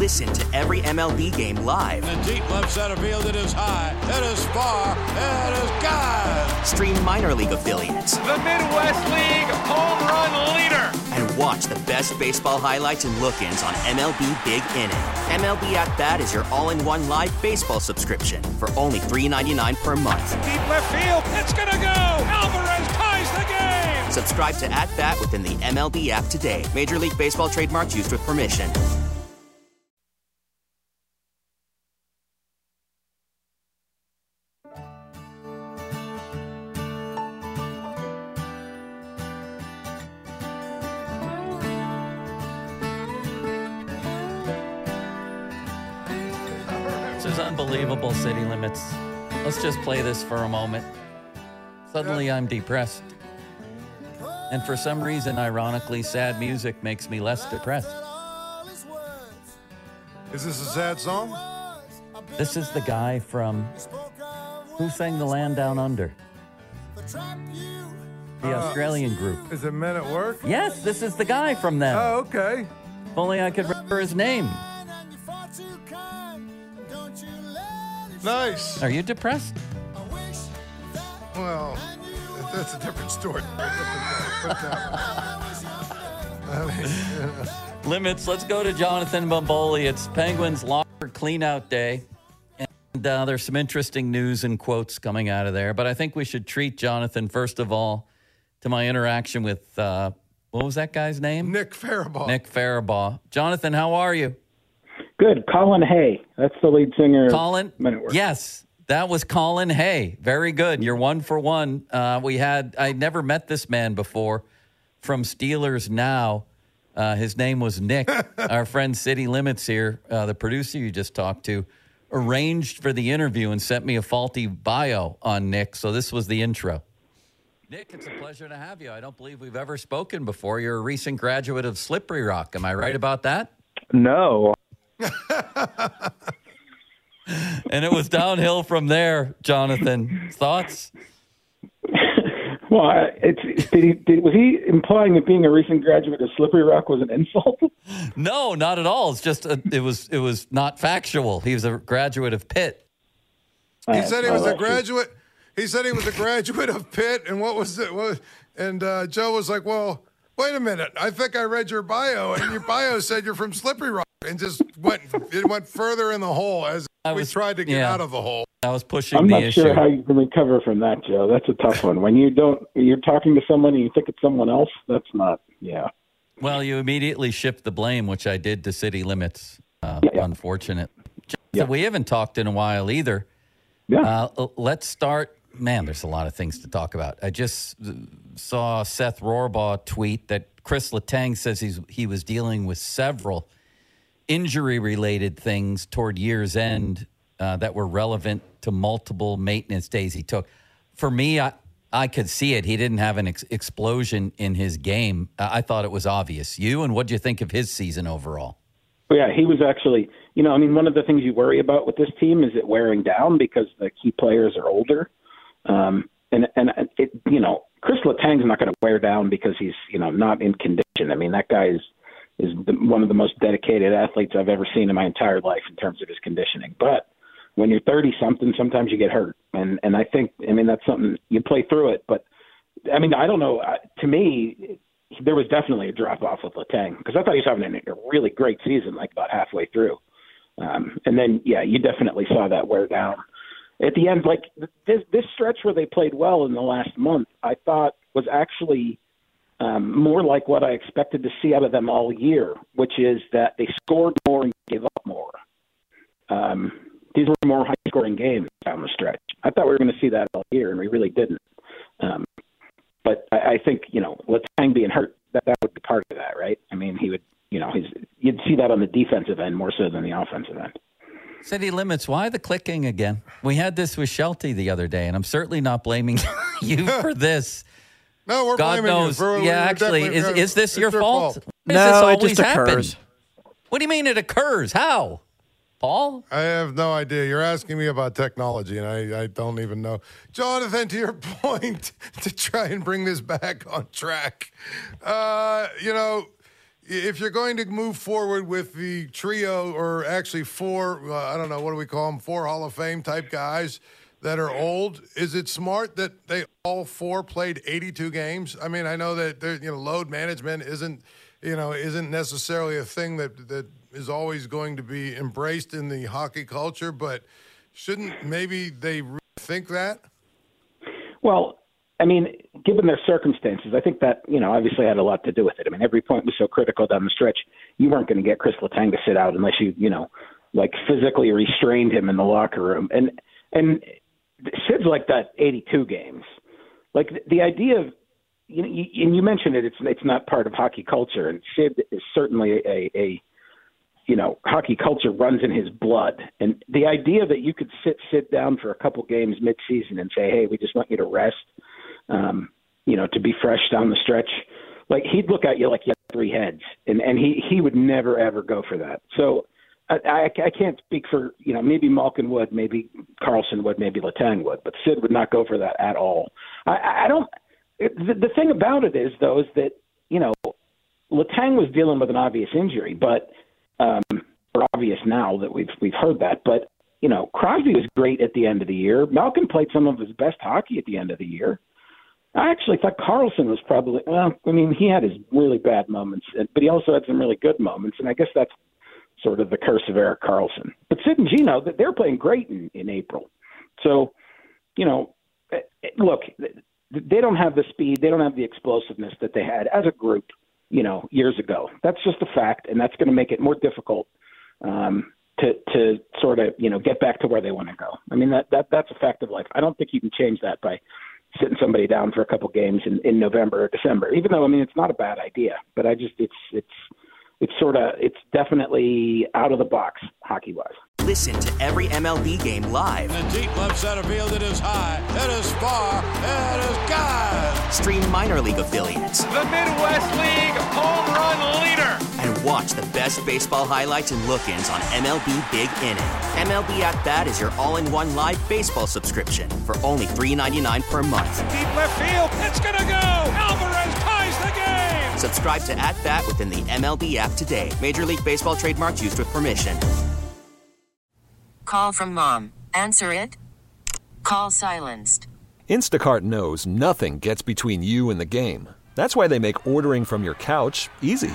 Listen to every MLB game live. In the deep left center field, it is high, it is far, it is God. Stream minor league affiliates. The Midwest League home run leader. And watch the best baseball highlights and look-ins on MLB Big Inning. MLB At Bat is your all-in-one live baseball subscription for only $3.99 per month. Deep left field, it's gonna go. Alvarez ties the game. Subscribe to At Bat within the MLB app today. Major League Baseball trademarks used with permission. This is unbelievable, City Limits. Let's just play this for a moment. Suddenly I'm depressed. And for some reason, ironically, sad music makes me less depressed. Is this a sad song? This is the guy from... Who sang The Land Down Under? The Australian group. Is it Men at Work? Yes, this is the guy from them. Oh, okay. If only I could remember his name. Nice. Are you depressed? Well, that's a different story. Limits, let's go to Jonathan Bomboli. It's Penguins locker cleanout day. And there's some interesting news and quotes coming out of there. But I think we should treat Jonathan, first of all, to my interaction with, what was that guy's name? Nick Farabaugh. Nick Farabaugh. Jonathan, how are you? Good. Colin Hay. That's the lead singer. Colin? Men at Work. Yes, that was Colin Hay. Very good. You're 1 for 1. I never met this man before from Steelers Now. His name was Nick. Our friend City Limits here, the producer you just talked to, arranged for the interview and sent me a faulty bio on Nick. So this was the intro. Nick, it's a pleasure to have you. I don't believe we've ever spoken before. You're a recent graduate of Slippery Rock. Am I right about that? No. And it was downhill from there, Jonathan. Thoughts? Well, was he implying that being a recent graduate of Slippery Rock was an insult? No, not at all. It's just it was not factual. He was a graduate of Pitt. He said he was a graduate. He said he was a graduate of Pitt, and what was it? And Joe was like, "Well, wait a minute. I think I read your bio, and your bio said you're from Slippery Rock." And just went further in the hole as we tried to get out of the hole. I was pushing I'm the not issue. sure how you can recover from that, Joe. That's a tough one. When you're talking to someone and you think it's someone else, that's not, yeah. Well, you immediately shift the blame, which I did to City Limits. Unfortunate. Yeah. We haven't talked in a while either. Yeah. Let's start. Man, there's a lot of things to talk about. I just saw Seth Rohrbaugh tweet that Chris Letang says he was dealing with several injury-related things toward year's end that were relevant to multiple maintenance days he took. For me, I could see it. He didn't have an explosion in his game. I thought it was obvious. You, and what do you think of his season overall? Well, yeah, he was actually, one of the things you worry about with this team is it wearing down because the key players are older. Chris Letang's not going to wear down because he's, not in condition. I mean, that guy is one of the most dedicated athletes I've ever seen in my entire life in terms of his conditioning. But when you're 30-something, sometimes you get hurt. And I think, that's something you play through it. But, I don't know. To me, there was definitely a drop-off with Letang because I thought he was having a really great season, like about halfway through. And then, you definitely saw that wear down. At the end, like this stretch where they played well in the last month, I thought was actually more like what I expected to see out of them all year, which is that they scored more and gave up more. These were more high-scoring games down the stretch. I thought we were going to see that all year, and we really didn't. But I think, Letang being hurt, that would be part of that, right? He would, you'd see that on the defensive end more so than the offensive end. City Limits, why the clicking again? We had this with Shelty the other day, and I'm certainly not blaming you for this. No, we're God blaming knows. you. Is this your fault? No, it just occurs. What do you mean it occurs? How? Paul? I have no idea. You're asking me about technology, and I don't even know. Jonathan, to your point, to try and bring this back on track, if you're going to move forward with the trio, or actually four, I don't know, what do we call them, 4 Hall of Fame type guys that are old, is it smart that they all 4 played 82 games? I mean, I know that load management isn't necessarily a thing that is always going to be embraced in the hockey culture, but shouldn't maybe they rethink that? Well, I mean, given their circumstances, I think that, obviously had a lot to do with it. I mean, every point was so critical down the stretch. You weren't going to get Chris Letang to sit out unless you, physically restrained him in the locker room. And Sid's like that 82 games. Like the idea of, and you mentioned it, it's not part of hockey culture. And Sid is certainly a hockey culture runs in his blood. And the idea that you could sit down for a couple games midseason and say, hey, we just want you to rest, to be fresh down the stretch. Like he'd look at you like you had 3 heads, and he would never, ever go for that. So I can't speak for, maybe Malkin would, maybe Karlsson would, maybe Letang would, but Sid would not go for that at all. The thing about it is, though, is that, Letang was dealing with an obvious injury, but or obvious now that we've heard that. But, Crosby was great at the end of the year. Malkin played some of his best hockey at the end of the year. I actually thought Karlsson was probably, he had his really bad moments, but he also had some really good moments, and I guess that's sort of the curse of Erik Karlsson. But Sid and Gino, they're playing great in April. So, look, they don't have the speed, they don't have the explosiveness that they had as a group, years ago. That's just a fact, and that's going to make it more difficult to sort of, get back to where they want to go. I mean, that's a fact of life. I don't think you can change that by sitting somebody down for a couple games in November or December, even though, it's not a bad idea. But it's definitely out of the box hockey-wise. Listen to every MLB game live. In the deep left center field, it is high, it is far, it is gone. Stream minor league affiliates. The Midwest League home run leader. And watch the best baseball highlights and look-ins on MLB Big Inning. MLB At Bat is your all-in-one live baseball subscription for only $3.99 per month. Deep left field, it's gonna go. Alvarez ties the game. Subscribe to At Bat within the MLB app today. Major League Baseball trademarks used with permission. Call from mom. Answer it. Call silenced. Instacart knows nothing gets between you and the game. That's why they make ordering from your couch easy.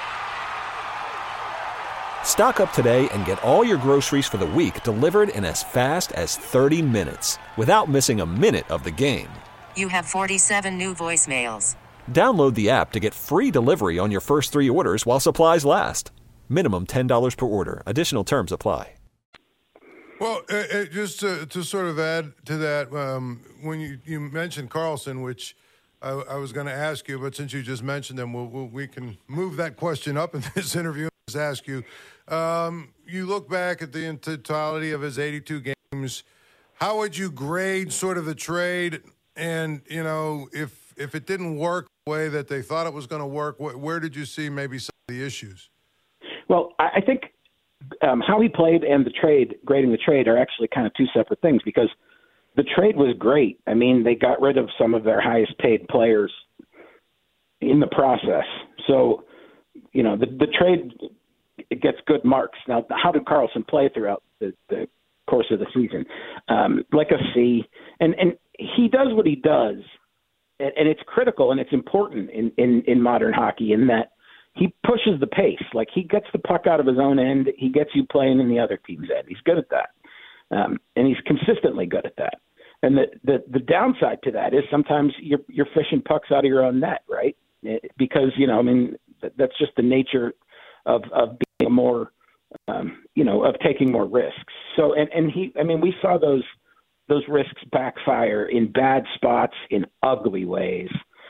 Stock up today and get all your groceries for the week delivered in as fast as 30 minutes without missing a minute of the game. You have 47 new voicemails. Download the app to get free delivery on your first 3 orders while supplies last. Minimum $10 per order. Additional terms apply. Well, just to sort of add to that, when you mentioned Karlsson, which I was going to ask you, but since you just mentioned him, we can move that question up in this interview and just ask you. You look back at the totality of his 82 games. How would you grade sort of the trade? And, if it didn't work the way that they thought it was going to work, where did you see maybe some of the issues? Well, I think how he played and the trade, grading the trade, are actually kind of 2 separate things, because the trade was great. I mean, they got rid of some of their highest paid players in the process. So, the trade, it gets good marks. Now, how did Karlsson play throughout the course of the season? Like a C. And he does what he does, and it's critical and it's important in modern hockey in that he pushes the pace. Like, he gets the puck out of his own end. He gets you playing in the other team's end. He's good at that. And he's consistently good at that. And the downside to that is sometimes you're fishing pucks out of your own net, right? Because, that's just the nature of being more, of taking more risks. So, we saw those risks backfire in bad spots, in ugly ways,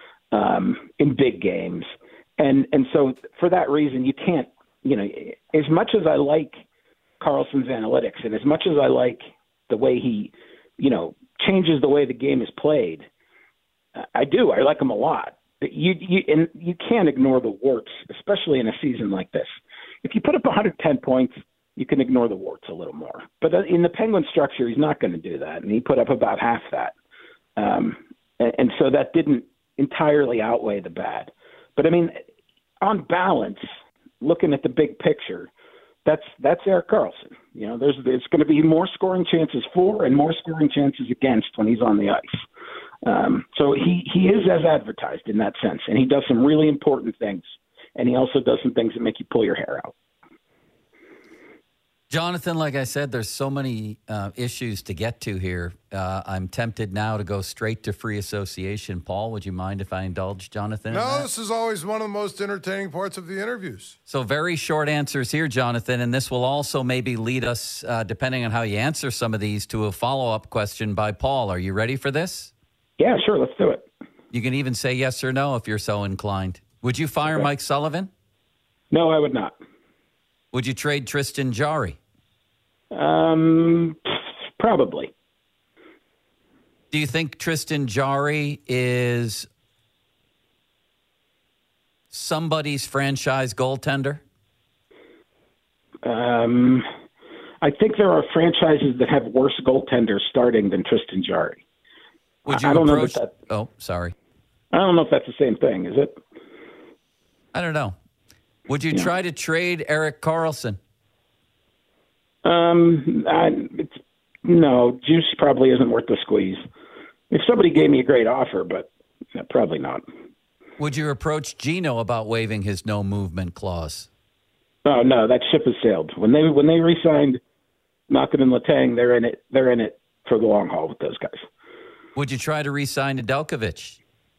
in big games. And so for that reason, you can't, as much as I like Karlsson's analytics and as much as I like the way he, changes the way the game is played, I like him a lot. You can't ignore the warts, especially in a season like this. If you put up 110 points, you can ignore the warts a little more. But in the Penguin structure, he's not going to do that, and he put up about half that. And so that didn't entirely outweigh the bad. But, on balance, looking at the big picture, that's Erik Karlsson. You know, there's going to be more scoring chances for and more scoring chances against when he's on the ice. So he is as advertised in that sense, and he does some really important things, and he also does some things that make you pull your hair out. Jonathan, like I said, there's so many issues to get to here. I'm tempted now to go straight to free association. Paul, would you mind if I indulge Jonathan? No, this is always one of the most entertaining parts of the interviews. So very short answers here, Jonathan, and this will also maybe lead us, depending on how you answer some of these, to a follow-up question by Paul. Are you ready for this? Yeah, sure. Let's do it. You can even say yes or no if you're so inclined. Would you fire Mike Sullivan? No, I would not. Would you trade Tristan Jarry? Probably. Do you think Tristan Jarry is somebody's franchise goaltender? I think there are franchises that have worse goaltenders starting than Tristan Jarry. Would you I don't approach? know if Oh, sorry. I don't know if that's the same thing. Is it? I don't know. Would you try to trade Erik Karlsson? No, juice probably isn't worth the squeeze. If somebody gave me a great offer, but probably not. Would you approach Gino about waiving his no movement clause? Oh no, that ship has sailed. When they re-signed Malkin and Letang, they're in it. They're in it for the long haul with those guys. Would you try to re-sign Nedeljkovic?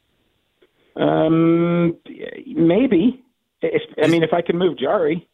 Maybe. If I can move Jarry.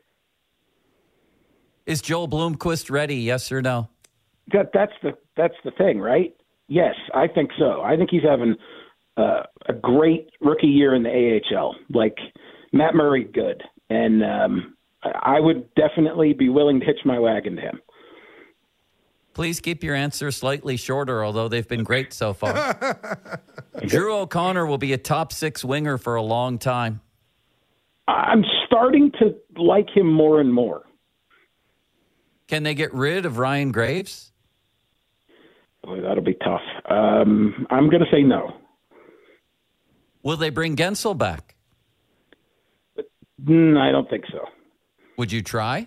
Is Joel Blomqvist ready? Yes or no? That's the thing, right? Yes, I think so. I think he's having a great rookie year in the AHL. Like Matt Murray, good, and I would definitely be willing to hitch my wagon to him. Please keep your answers slightly shorter, although they've been great so far. Drew O'Connor will be a top 6 winger for a long time. I'm starting to like him more and more. Can they get rid of Ryan Graves? Boy, that'll be tough. I'm going to say no. Will they bring Gensel back? I don't think so. Would you try?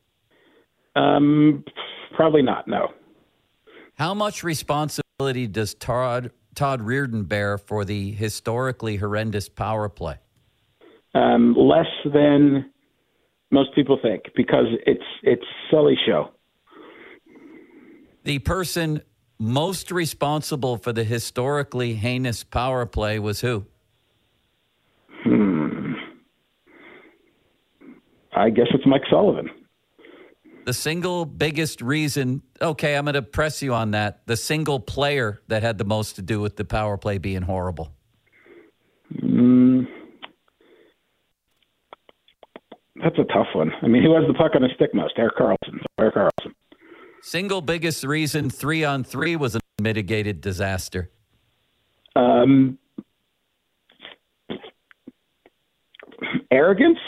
Probably not, no. How much responsibility does Todd Reirden bear for the historically horrendous power play? Less than most people think, because it's Sully's show. The person most responsible for the historically heinous power play was who? I guess it's Mike Sullivan. The single biggest reason, okay, I'm going to press you on that, the single player that had the most to do with the power play being horrible. That's a tough one. I mean, who has the puck on his stick most? Erik Karlsson. Single biggest reason 3-on-3 was a mitigated disaster. Arrogance?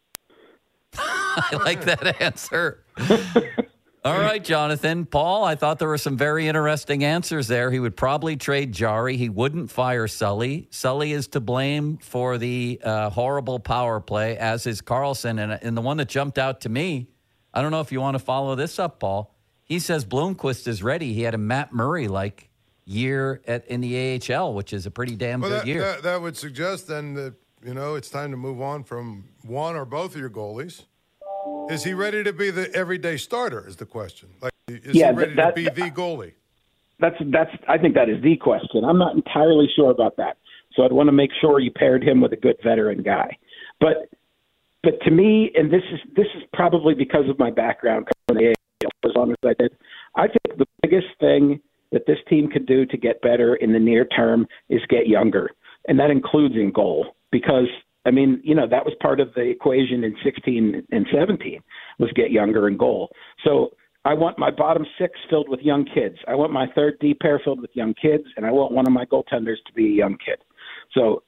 I like that answer. All right, Jonathan. Paul, I thought there were some very interesting answers there. He would probably trade Jarry. He wouldn't fire Sully. Sully is to blame for the horrible power play, as is Karlsson. And the one that jumped out to me, I don't know if you want to follow this up, Paul. He says Blomqvist is ready. He had a Matt Murray-like year in the AHL, which is a pretty damn good year. That would suggest then that, it's time to move on from one or both of your goalies. Is he ready to be the everyday starter is the question. Is he ready to be the goalie? I think that is the question. I'm not entirely sure about that. So I'd want to make sure you paired him with a good veteran guy. But to me, and this is probably because of my background covering the AHL as long as I did, I think the biggest thing that this team could do to get better in the near term is get younger. And that includes in goal. Because that was part of the equation in 16 and 17 was get younger in goal. So I want my bottom 6 filled with young kids. I want my third D pair filled with young kids, and I want one of my goaltenders to be a young kid. So,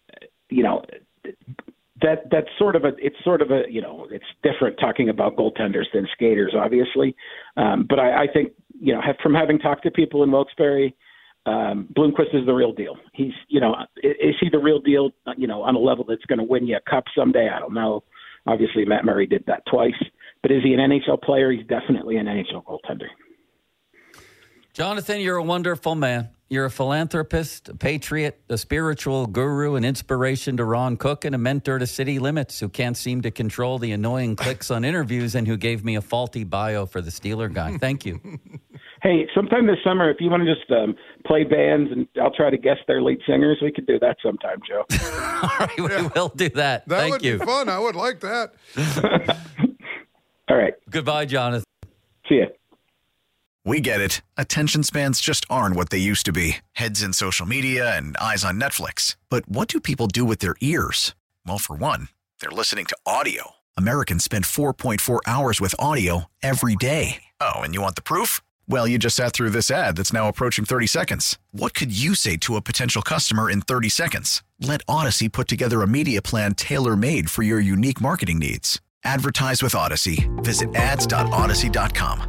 that's sort of it's different talking about goaltenders than skaters, obviously. But I think, from having talked to people in Wilkes-Barre, Bloomquist is the real deal. He's, is he the real deal, on a level that's going to win you a cup someday? I don't know. Obviously, Matt Murray did that twice. But is he an NHL player? He's definitely an NHL goaltender. Jonathan, you're a wonderful man. You're a philanthropist, a patriot, a spiritual guru, an inspiration to Ron Cook, and a mentor to City Limits, who can't seem to control the annoying clicks on interviews and who gave me a faulty bio for the Steeler guy. Thank you. Hey, sometime this summer, if you want to just play bands and I'll try to guess their lead singers, we could do that sometime, Joe. All right, we will do that. That Thank would you. be fun. I would like that. All right. Goodbye, Jonathan. See ya. We get it. Attention spans just aren't what they used to be. Heads in social media and eyes on Netflix. But what do people do with their ears? Well, for one, they're listening to audio. Americans spend 4.4 hours with audio every day. Oh, and you want the proof? Well, you just sat through this ad that's now approaching 30 seconds. What could you say to a potential customer in 30 seconds? Let Odyssey put together a media plan tailor-made for your unique marketing needs. Advertise with Odyssey. Visit ads.odyssey.com.